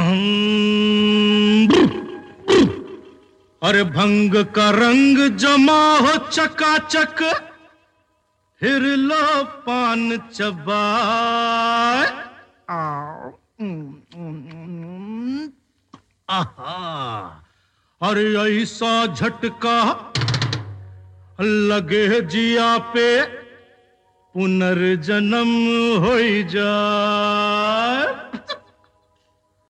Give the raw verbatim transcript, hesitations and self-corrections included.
अरे भंग का रंग जमा हो चकाचक, फिर लो पान चबाए। आहा, अरे ऐसा झटका लगे जिया पे, पुनर्जन्म हो जाए।